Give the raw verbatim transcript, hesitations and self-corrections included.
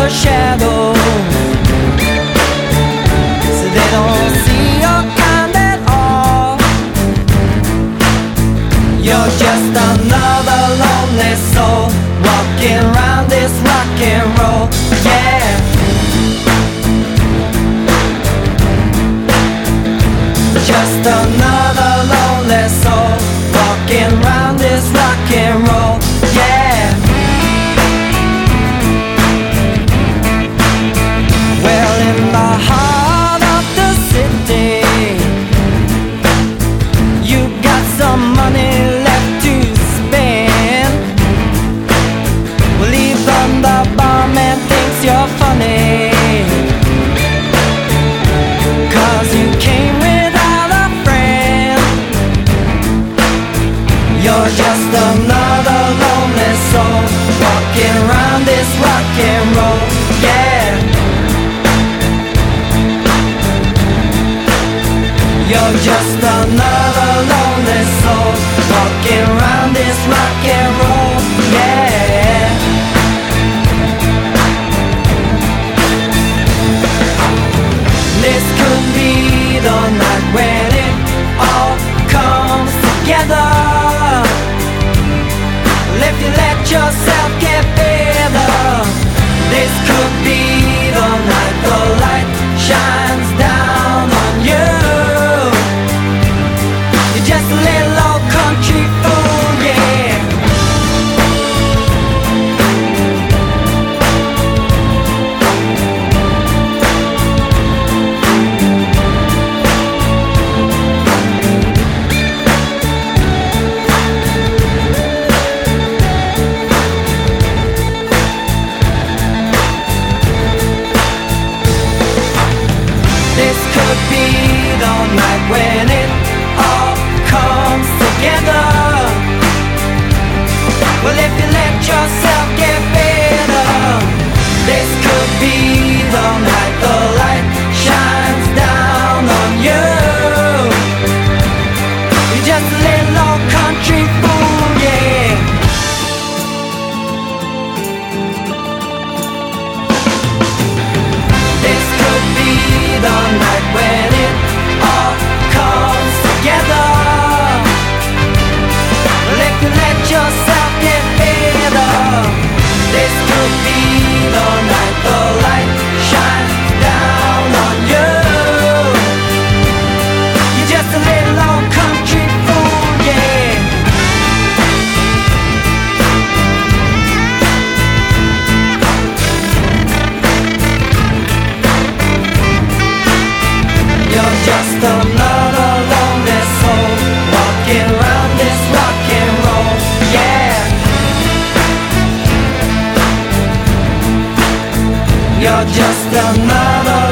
your shadow, so they don't see your kind at all. You're just another lonely soul walking around this rock and roll, yeah. Just another lonely soul walking around this rock and roll, yeah. Well, in the heart of the city, you got some money left to spend. Well, even the barman thinks you're funny, 'cause you came without a friend. You're just another lonely soul walking around this rock and roll, yeah. You're just another lonely soul walking around this rock and roll, yeah. This could be the night when it all comes together. If you let yourself get better, this could be the night the light shines down on you. You're just a little old country fool, yeah. This could be the night when it all comes together. Well, if you let yourself get better, this could be the night the light shines down on you. You're just a little old country fool, yeah. This could be the night when it all comes together. Well, if you let yourself get better, this could be the night the light shines down on you. You're just a little old country fool, yeah. You're just another lonely soul walking around this rock and roll, yeah. You're just another